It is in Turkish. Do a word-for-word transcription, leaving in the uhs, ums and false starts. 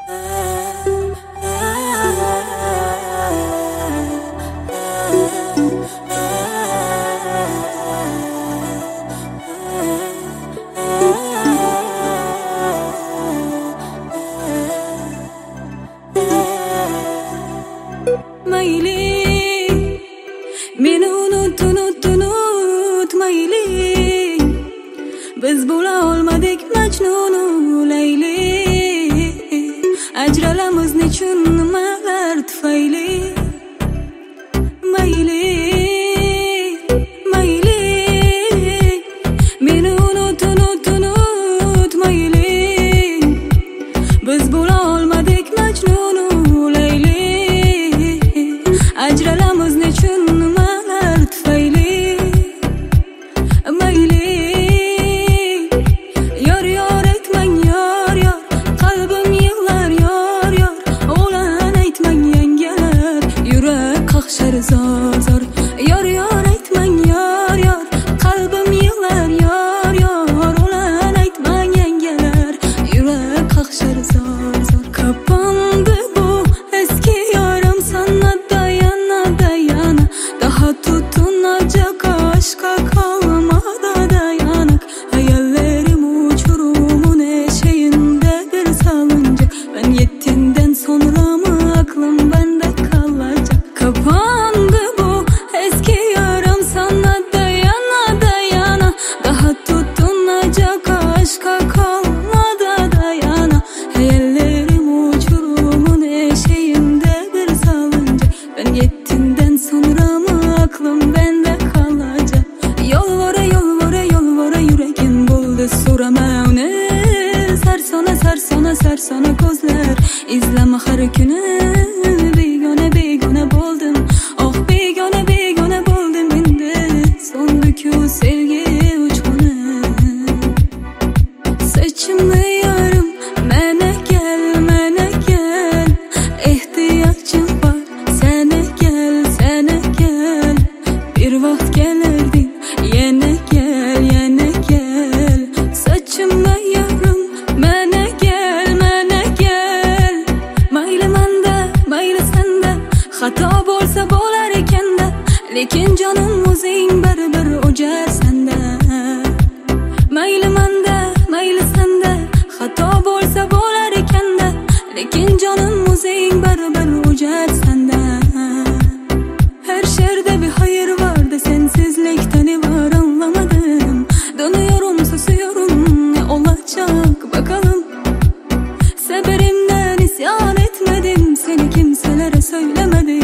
Mayli, meni unut, unut, unutmayli. Biz bo'la olmadik Majnunu Layli. Ajralamiz nechun nimalar tufayli. Mayli, mayli, meni unut, unut, unutmayli. Biz bo'la olmadik Majnunu Layli. Ajralamiz nechun nimalar tufayli. Mayli, yor yor aytmang yor yor, qalbim yig'lar yor yor. O'lan aytmang yangalar, yurak qaqshar zor zor. Yor yor aytmang yor yor, qalbim yig'lar yor yor. O'lan aytmang yangalar, yurak qaqshar zor zor. Kapandı bu eski yarım sana dayana dayana. Daha tutunacak aşka kalmadı dayanak. Hayallerim uçurumun eşeğindedir salıncak. Ben yettiğinden sonra mı aklım bende kalacak? Kapandı bu eski yarım sana dayana dayana. Daha tutunacak aşka kalmadı dayana. Hayallerim uçurumun eşeğindedir salıncak. Ben yettiğinden sonra mı aklım bende kalacak? Yol vora yol vora yol vora yüreğim buldu soramavni. Sarsona sarsona sarsona ko'zlar izlama har kuni. Begona begona bo'ldim, oh begona begona bo'ldim endi. So'ndi-ku sevgi uchquni. Saçımı yarım, mene gel, mene gel. Ehtiyacım var, sene gel, sene gel. Bir vakt gelirdin, yine gel, yine gel. Saçımı yarım, mene gel, mene gel. Mayli manda, mayli senda, xato bo'lsa bo'lar ekanda. Lekin jonim o'zing baribir o'jar senda. Mayli manda, mayli senda, xato bo'lsa bo'lar ekanda. Lekin jonim o'zing baribir o'jar senda. Her şerde bir hayır vardı, sensizlikten var anlamadım. Dönüyorum susuyorum, ne olacak bakalım. Severimden isyan etmedim, seni kimselere söylemedim.